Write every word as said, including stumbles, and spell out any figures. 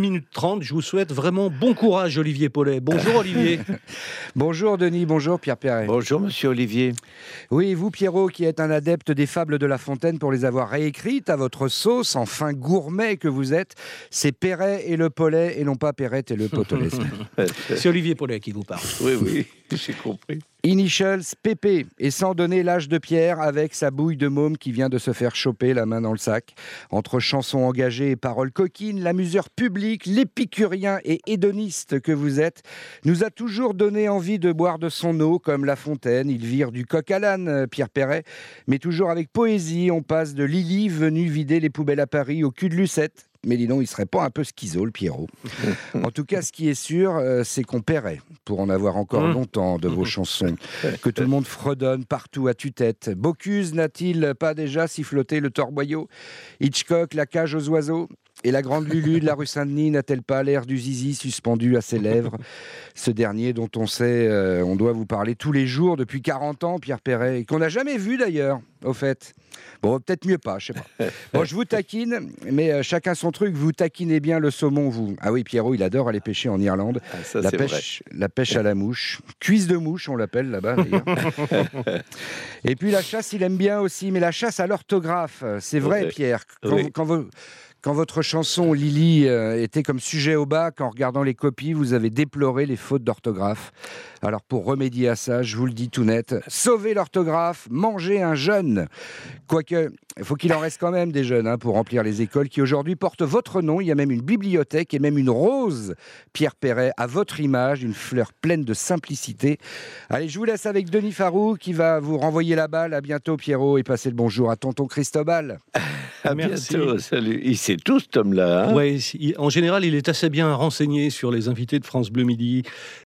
minutes trente. Je vous souhaite vraiment bon courage, Olivier Paulet. Bonjour, Olivier. Bonjour, Denis. Bonjour, Pierre Perret. Bonjour, monsieur Olivier. Oui, vous, Pierrot, qui êtes un adepte des fables de La Fontaine pour les avoir réécrites à votre sauce, enfin gourmet que vous êtes, c'est Perret et le Paulet et non pas Perrette et le Potolesque. C'est Olivier Paulet qui vous parle. Oui, oui, j'ai compris. Initials P P, et sans donner l'âge de pierre avec sa bouille de môme qui vient de se faire choper la main dans le sac. Entre chansons engagées et paroles coquines, l'amuseur public, l'épicurien et hédoniste que vous êtes, nous a toujours donné envie de boire de son eau comme La Fontaine. Il vire du coq à l'âne, Pierre Perret, mais toujours avec poésie. On passe de Lily venue vider les poubelles à Paris au cul de Lucette. Mais dis donc, il serait pas un peu schizo, le Pierrot. En tout cas, ce qui est sûr, euh, c'est qu'on paierait pour en avoir encore longtemps de vos chansons, que tout le monde fredonne partout à tue-tête. Bocuse n'a-t-il pas déjà siffloté le torboyau? Hitchcock, la cage aux oiseaux? Et la grande Lulu de la rue Saint-Denis n'a-t-elle pas l'air du zizi suspendu à ses lèvres? Ce dernier dont on sait, euh, on doit vous parler tous les jours depuis quarante ans, Pierre Perret, et qu'on n'a jamais vu d'ailleurs, au fait. Bon, peut-être mieux pas, je sais pas. Bon, je vous taquine, mais euh, chacun son truc. Vous taquinez bien le saumon, vous. Ah oui, Pierrot, il adore aller pêcher en Irlande. Ah, ça, la, c'est pêche, la pêche à la mouche. Cuisse de mouche, on l'appelle là-bas, d'ailleurs. Et puis la chasse, il aime bien aussi, mais la chasse à l'orthographe. C'est vrai, Oui. Pierre. Quand, Oui. vous, quand, vous, quand votre chanson Lily euh, était comme sujet au bac, en regardant les copies, vous avez déploré les fautes d'orthographe. Alors pour remédier à ça, je vous le dis tout net, sauvez l'orthographe, mangez un jeune. Quoique, il faut qu'il en reste quand même des jeunes hein, pour remplir les écoles qui aujourd'hui portent votre nom. Il y a même une bibliothèque et même une rose, Pierre Perret, à votre image, une fleur pleine de simplicité. Allez, je vous laisse avec Denis Farou qui va vous renvoyer la balle. À bientôt, Pierrot, et passez le bonjour à tonton Cristobal. À Merci. bientôt, salut. Il sait tout, cet homme-là. Hein. Ouais, en général, il est assez bien renseigné sur les invités de France Bleu Midi.